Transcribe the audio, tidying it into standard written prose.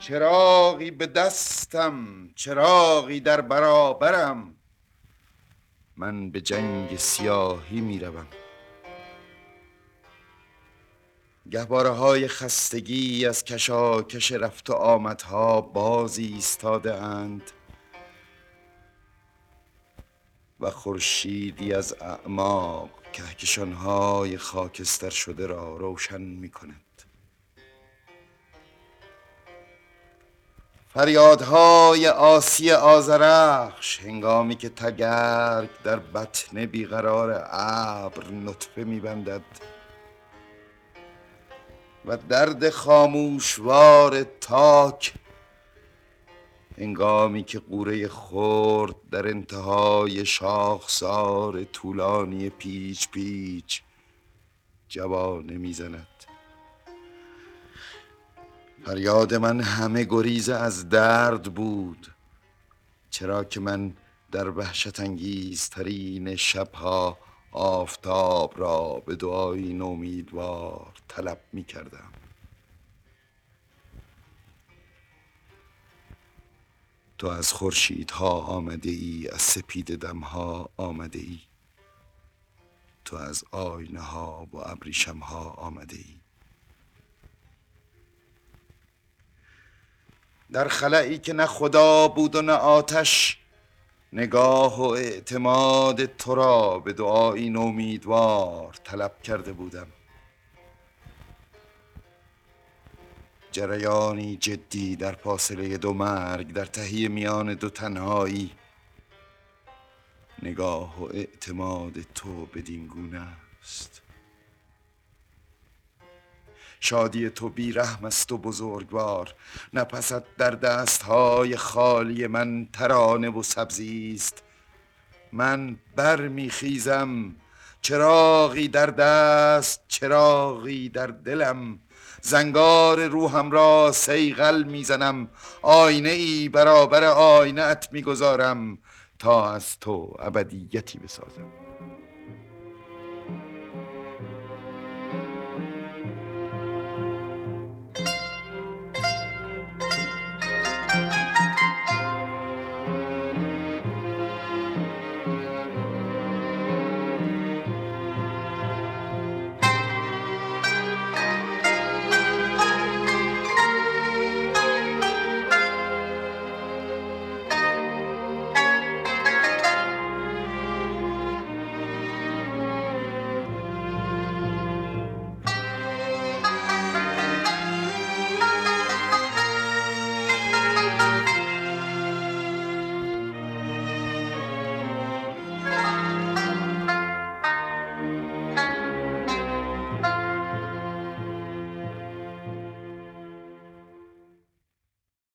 چراغی به دستم، چراغی در برابرم، من به جنگ سیاهی می روم. گهواره های خستگی از کشاکش رفت و آمدها باز ایستاده اند و خورشیدی از اعماق کهکشان‌های خاکستر شده را روشن می کند. فریادهای آسی آذرخش هنگامی که تگرگ در بطن بیقرار ابر نطفه می‌بندد و درد خاموشوار تاک هنگامی که قوره خرد در انتهای شاخسار طولانی پیچ پیچ جوانه می‌زند. فریاد من همه گریز از درد بود، چرا که من در وحشت انگیزترین شبها آفتاب را به دعایی نومیدوار طلب می کردم. تو از خورشیدها آمده ای، از سپید دمها آمده ای، تو از آینه ها و ابریشم ها آمده ای. در خلایی که نه خدا بود و نه آتش، نگاه و اعتماد تو را به دعایی نومیدوار طلب کرده بودم. جریانی جدی در فاصله دو مرگ، در تهی میان دو تنهایی، نگاه و اعتماد تو بدین گونه است. شادی تو بی رحم است و بزرگوار، نفست در دستهای خالی من ترانه و سبزی است. من برمیخیزم، چراغی در دست، چراغی در دلم، زنگار روحم را صیقل میزنم، آینه ای برابر آینه ات میگذارم تا از تو ابدیتی بسازم.